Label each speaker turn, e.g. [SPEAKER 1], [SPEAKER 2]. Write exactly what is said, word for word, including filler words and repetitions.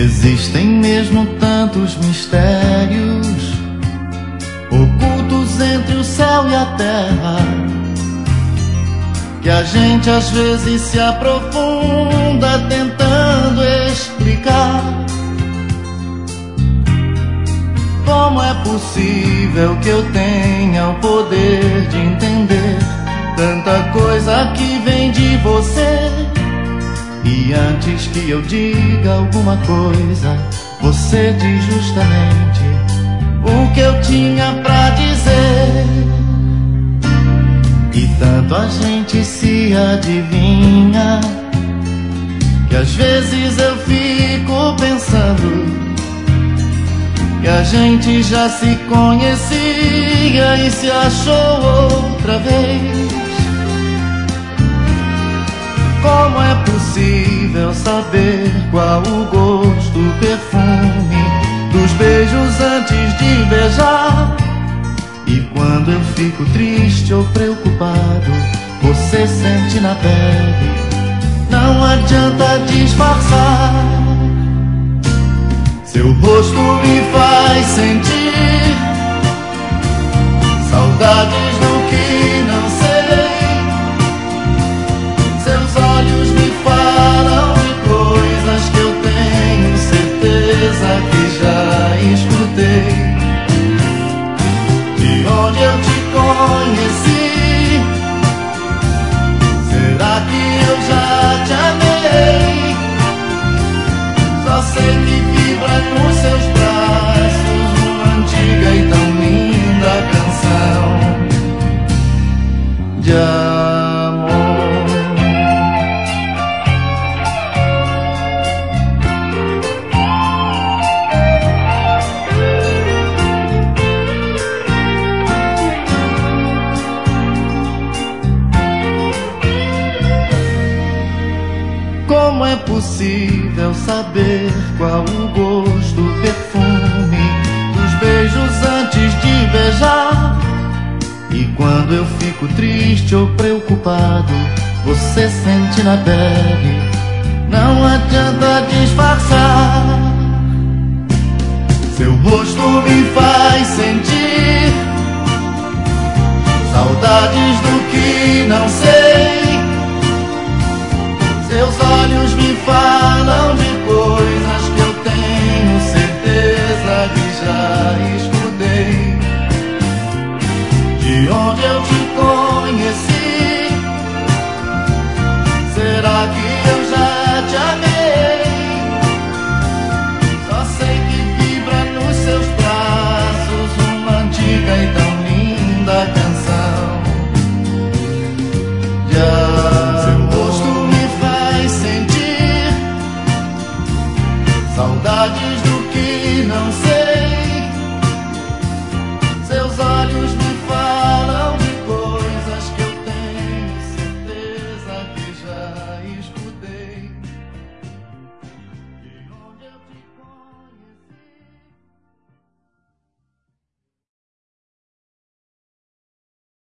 [SPEAKER 1] Existem mesmo tantos mistérios ocultos entre o céu e a terra, que a gente às vezes se aprofunda tentando explicar. Como é possível que eu tenha o poder de entender tanta coisa que vem de você? E antes que eu diga alguma coisa, você diz justamente o que eu tinha pra dizer. E tanto a gente se adivinha que às vezes eu fico pensando que a gente já se conhecia e se achou outra vez. Como é possível saber qual o gosto, o perfume dos beijos antes de beijar? E quando eu fico triste ou preocupado, você sente na pele, não adianta disfarçar. Seu rosto me faz sentir saudades do que não sei. Seus olhos me falam de coisas que eu tenho certeza que já escutei. De onde eu te conheci, será que eu já te amei? Só sei que vibra nos seus braços uma antiga e tão linda canção de amor. Como é possível saber qual o gosto, o perfume dos beijos antes de beijar? E quando eu fico triste ou preocupado, você sente na pele, não adianta disfarçar. Seu rosto me faz sentir saudades do que não sei. Seus olhos me falam de coisas que eu tenho certeza que já escutei. De onde eu te